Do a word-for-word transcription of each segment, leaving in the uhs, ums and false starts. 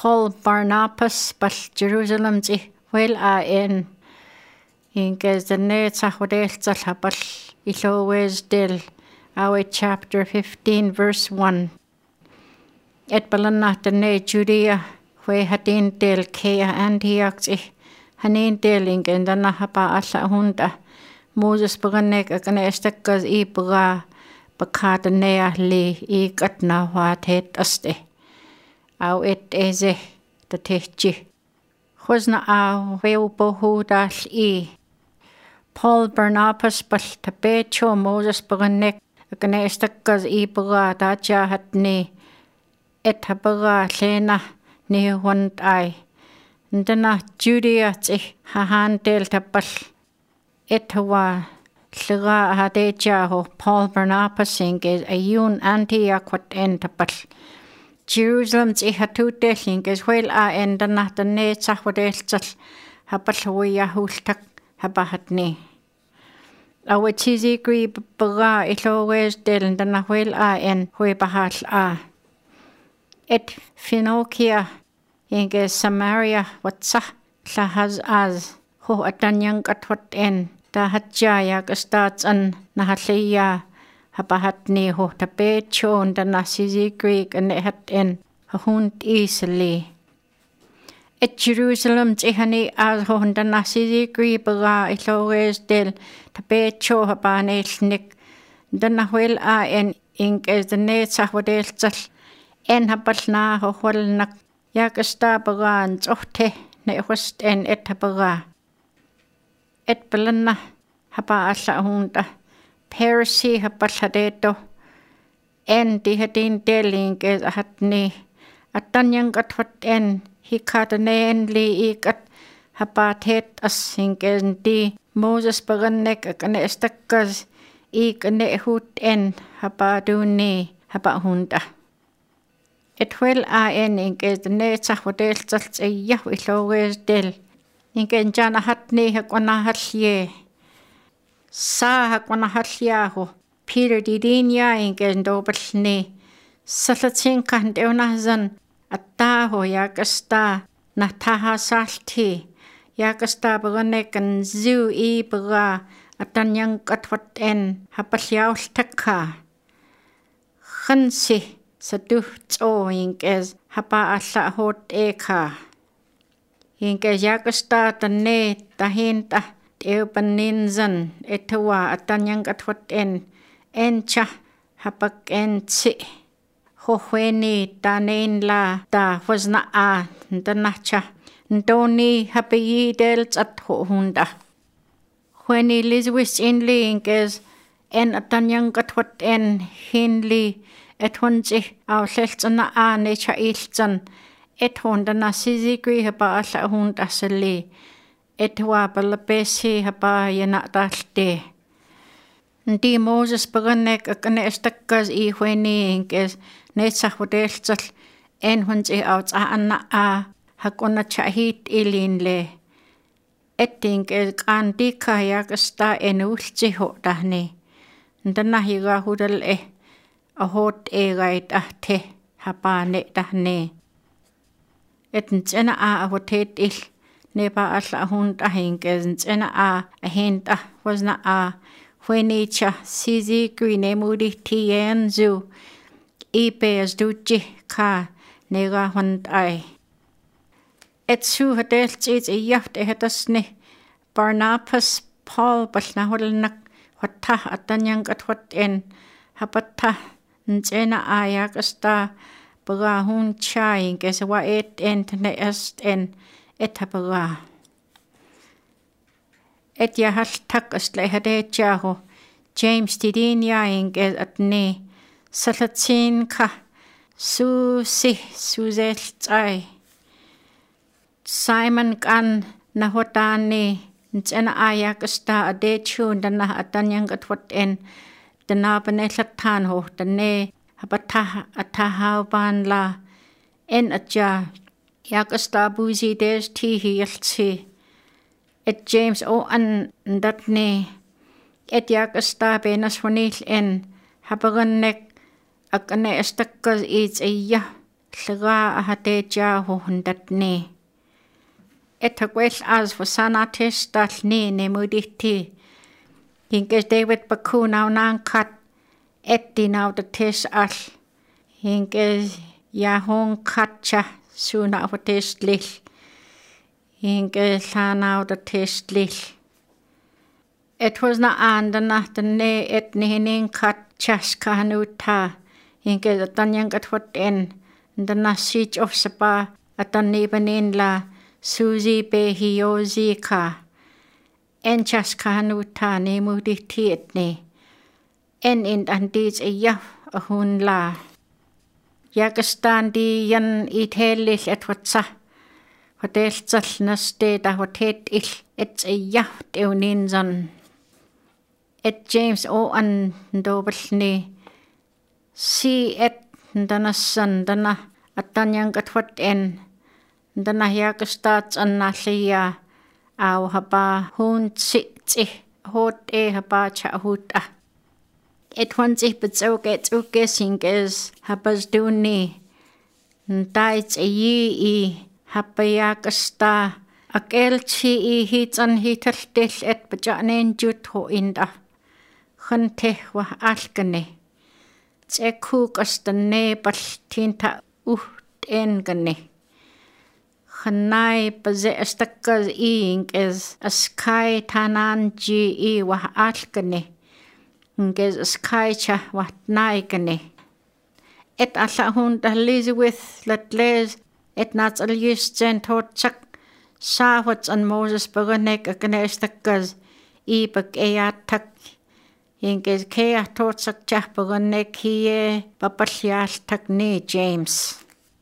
Paul Barnabas bal Jerusalem ti wel a en inges the net sahodel habal ilowes del our chapter fifteen verse one. Et balanna the ne Judea we hadin del Kea Antioch ti hanin del ingen dana hapa alla hunda Moses baganek akane estakkas i baga bakata nea li i katna watet aste. Au et eze the techi. Hosna au veu bohu dal i. Paul Barnabas bal tabecho Moses baganek akane estakkas i baga dacha hatni et habaga lena ni wand ai. Ndana Judea ti hahan del tabal. Etwa Lga hadeja ho Paul Barnabas inges ayun Antioch wat en tabal. Jerusalem ti hatute inges wel a en dana dane sahwadel tsal habal huya hultak habahatni. Awe tizi gri baga ilowes del dana wel a en hui bahal a. Et Phinokia inges Samaria watsah lahaz az. Ho atanyang katwat en ta hatjaya kastats an nahaliya habahat ni ho tape chon da nasizi Greek an hat en hunt easily. Et Jerusalem tihani az ho da nasizi Greek baga ilowes del tape cho habanel nik da nahwel a en ink es the net sahwadel tsal en habal na ho hwal nak yakasta baga an tsohte ne host en et habaga. Et balanna hapa alla hunda Persi hapa hadeto en di hadin deling es hatni atanyang katwat en hikatane en li ikat hapa thet asingen di Moses baganek akane estakkas ikane hut en hapa duni hapa hunda. Et wel a en inges ne sahwadel tsals eyah ilowes del Ingen jana hatni hakwana halye. Sa hakwana halyaho. Peter didinya ingen dobelni. Salatin kandeuna zan. Ataho yakasta. Nataha salti. Yakasta baganekan zu i baga. Atanyang katwat en. Hapalyaw taka. Khansi. Saduh tso inges. Hapa alla hot eka. Inge yakasta tane tahinta eupaninzan etwa atanyang katwat en encha hapak en tsi hohweni tanen la ta wasna a ntanacha ntoni hapi del tsat ho hunda hweni lizwis inli inges en atanyang katwat en hinli etwonchi au seltsana a ne cha iltsan et honda nasizi gri hapa alla hunda sali et wa balapesi hapa yana dalte ndi Moses baganek akane estakkas i hweni inkes ne sahwadel tsal en hunji out anna a hakona chahit ilinle et inkes kanti kaya kasta enulchi ho dahni ndana higa hudal e ahot e gait ahte hapa ne dahni et ntsena a ahotet il neba alla hund a hinkes ntsena a ahinta wasna a hwenicha sizi grine mudi tien zu ipe as duchi ka nega hund ai et su hadelt it e yaft e hatasne Barnabas Paul balna holnak watta atanyang katwat en hapatta ntsena a yakasta baga hun chaing kes wa et entne est en etabaga et ya hal tak astle hade chaho James didinya inge atni salatsin ka su si suzel tsai Simon kan nahotani ntsena aya kasta ade chun dana atanyang katwat en dana banelatan ho dane Habata ataha ban la en atja yakasta buzi des tihi yaltsi et James o an datne et yakasta benas wanil en habagannek akane estakkas is eya llega ahateja hundatni. Etakwel as for sanatis dalni ne muditi. Hinkes David Baku now nan kat etti now the tis al. Hinkes yahon katcha soon of a test lil. Hinkes la now the test lil. It was na and the ne et ninin kat chaska hanuta. Hinkes a tanyang at what en. The na siege of sapa at the nebenin la Suzy behiozi ka. En chaska hanuta ne muditi etni. En in andis a yaf a hun la. Yakastandi yan it hellish at what sa. What else salnas de da what het ich it's a yaf deuninzan. Et James o an dobelni. Si et dana san dana atanyang at what en. Dana yakastats an nalia. Au haba hun tsi hot e haba cha huta. Et one zich bezog et uke singes habas duni. Ndaits e yi I habayakasta. Akel chi I hits an hitel dish et bajanen jut ho inda. Hunte wa alkane. Tse kuk astane bal tinta uht engane. Hanai baze astakaz ing is a sky tanan ji I wah alkane. Ngez a sky cha wat naikane. Et alla hun da Elizabeth let les et nats al yus jen tot chak sa wats an Moses baganek a gane astakaz I bag eat tak. Ngez kea tot chak cha baganek hiye babasyal tak ni James.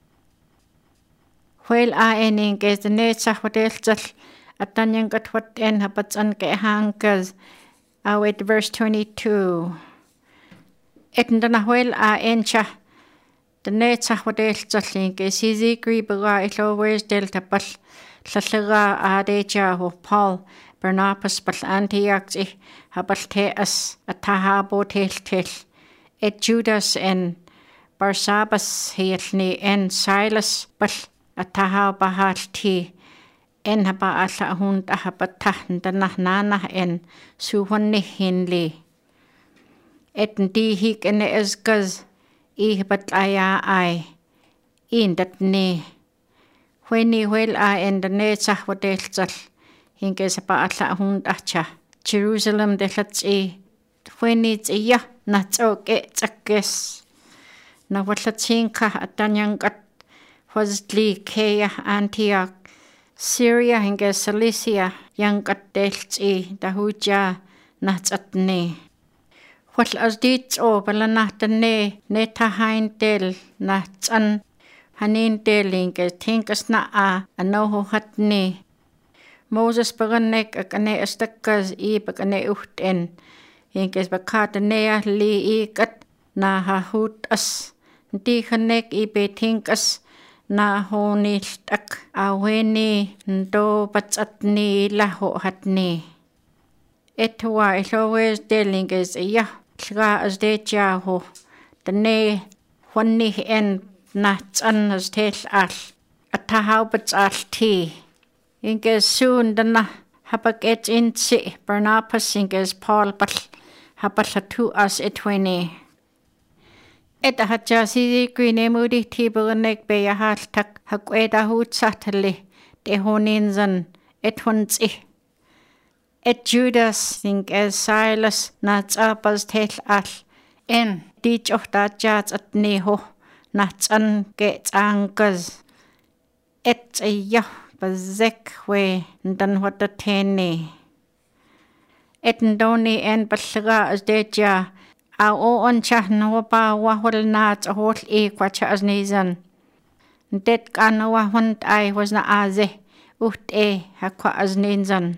Well, I ending is the nature what else at Daniel got what en habats an ke hankers. I wait verse twenty-two. Et ndana well I encha the nature what else link is easy griba it always delta bal lallega adeja ho Paul Barnabas bal Antioch habal te as atahabo tel tel. Et Judas en Barsabas hielni en Silas bal Ataha bahal ti en haba alla hund ahabata ndanah nana en suhonni hinli. Et ndi hik ene esgaz I habat aya ai in dat ne. When well I en the netzach wadel zal hinkes haba alla hund acha Jerusalem de lats e when it's a ya natsok et zakes na watlatsinka atanyang at was Kea Antioch, Syria hinge Cilicia, yang at deltsi dahuja natsatne. What as dit o balanatane netahain del natsan hanin delinge tinkas na a anoho hatne. Moses baganek akane astakas I bagane uhten. Hinkes bakatane li ikat na hahut as. Di hanek I betinkas. Na honil tak aweni ndo batsatni laho hatni. Etwa always dealing is ya lga as de jaho. The ne honni en natsan as tel al. Atahau bats al ti. Inges soon dana habak et in si Barnabas inges Paul bal habal as etweni. Et a hatja si grine mudi tiburenek be a hat tak hakweda hoot satali de honinzan et huns I. Et Judas think as Silas nats abas tel al en dich of that jats at neho nats an gets angers. Et a yah bazek we dan what the tene. Et ndoni en baslaga as deja. A o on cha no ba wa hol nat a hol e kwacha as nizan. Det kan wa hund I was na aze uht e hakwa as nizan.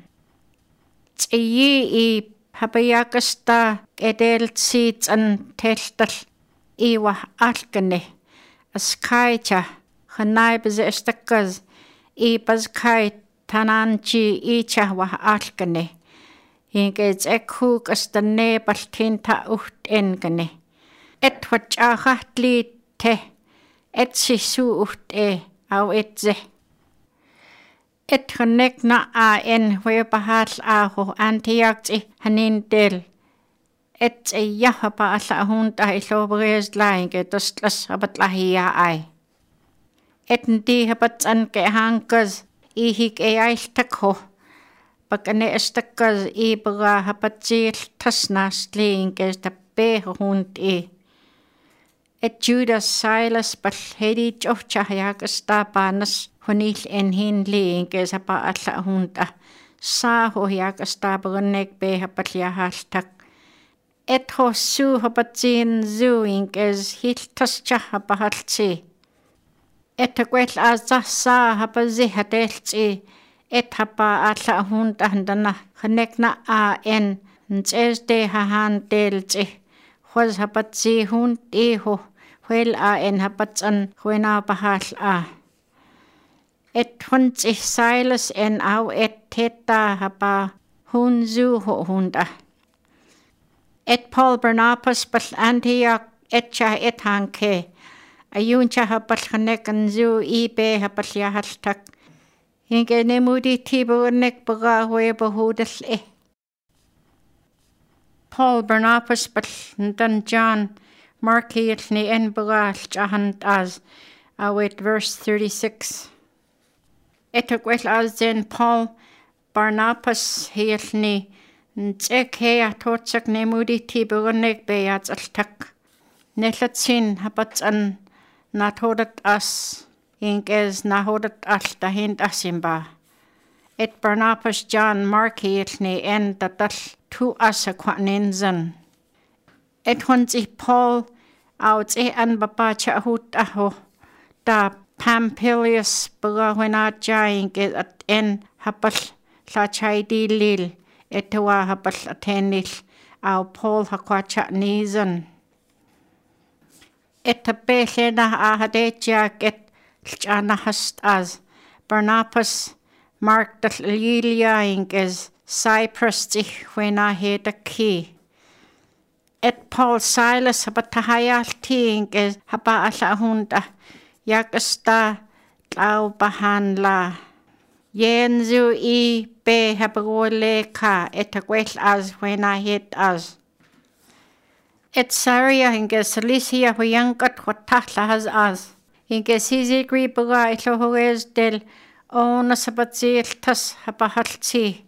Tsi I habayakasta edel seats an teltal I wa alkane as kaicha hanai bez estakas I baz kai tananchi I cha wa alkane. Hinkes ekhuk as the nebal tinta uht engane. Et wat ahatli te etsi suut e au etse. Et connect na a en where bahal aho antiakti hanin del. Et e yahapa alla hunta I lobres lainge dostlas abat lahia ai. Et ndi habat an ke hankas I hik e ailtakho. Bakane estakas I baga habat zil tasnas linge sta beho hund e. Et Judas Silas bal hedi jocha yakas tapanas honil en hin linge sa pa alla hunta. Sa ho yakas tapanek be habat yahaltak. Et ho su habatin zuing es hiltas chaha bahalti. Et gwell azza sa habazi hadelti. Et haba alla hunda handana hanekna a en nzes de hahan delti. Hwas habatzi hund iho. Hwel a en habatsan hwena bahal a. Et hunzi Silas en au et teta haba hunzu ho hunda. Et Paul Barnabas bal Antioch etcha et hanke. Ayun cha habal hanekan zu ibe habal yahaltak. Hinge nemudi tibo nek baga hwe bahudal e. Paul Barnabas bal ndan John Marki ni en baga jahand az. Await verse thirty-six. Et gwell az den Paul Barnabas hielni. Ntsek hea totsak nemudi tibuganek beyats altak. Nelatsin habatsan nathodat as. Inkes nahodat alta hind asimba. Et Barnabas John Marki etni en datal tu asa kwaninzan. Et hunzi Paul outs e an babacha hut aho. Da Pampilius bagahwena jainke at en habal la chaidi lil. Etawa habal atenil au Paul hakwacha nizan. Eta belena ahadetja get ljana hast az. Barnabas Mark dal lilia inges Cyprus dich wena heda ki. Et Paul Silas habatahayal ti inges haba ala hunda. Yakasta lau bahan la. Yenzu I be habagole ka etagwel as when I hit as. Et saria inge Cilicia huyankat watahla has as. Inge sizi gri baga ilo hues del ona sabatzil tas habahalti.